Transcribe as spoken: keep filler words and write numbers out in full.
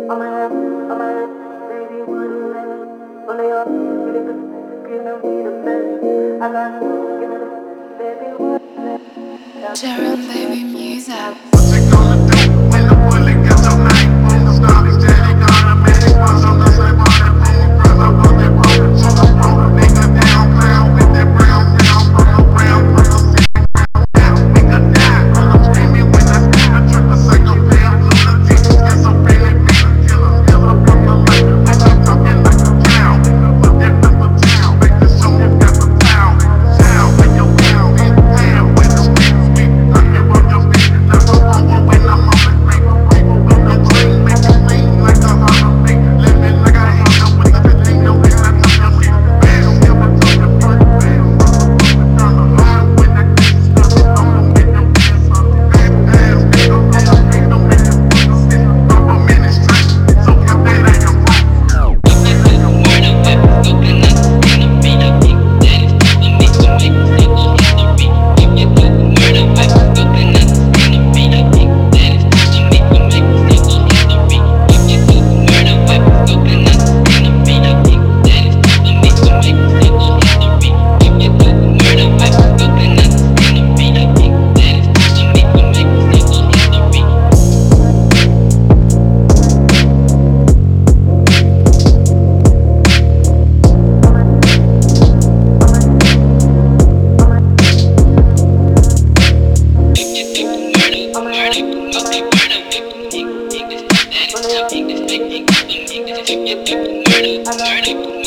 on my head, on my head, baby, what is that? Only up, you get the, give me the best. I got you, give me the, baby, what is that? Sharon Baby Music. What you gonna do when the bullet gets your name? Boom, stop me steady, gonna make it cross on the same on that boom. Cause I want that boom, so I throw the nigga down, clown with that brown, brown, brown, brown, brown, down, nigga die. I'm screaming when I scream, I trip a psychopath, lunatic, schizophrenic, killer, killer, from the life. I keep talking like a cow, put that number down, make the show you got the pound, sound when you're down, in town, when the streets sweet, I can run your feet, never over when I'm on the creek, people with the dream, make it lean like a Honda Beat, living like I hang up with the Filipino, and I tell your shit, bam, never took the first bam, down the line when I get stuck, I'm gonna make them dance up, bam, ass, nigga, on the street, don't make them put the shit, I'm a minute straight, so if that ain't a rock. I got you.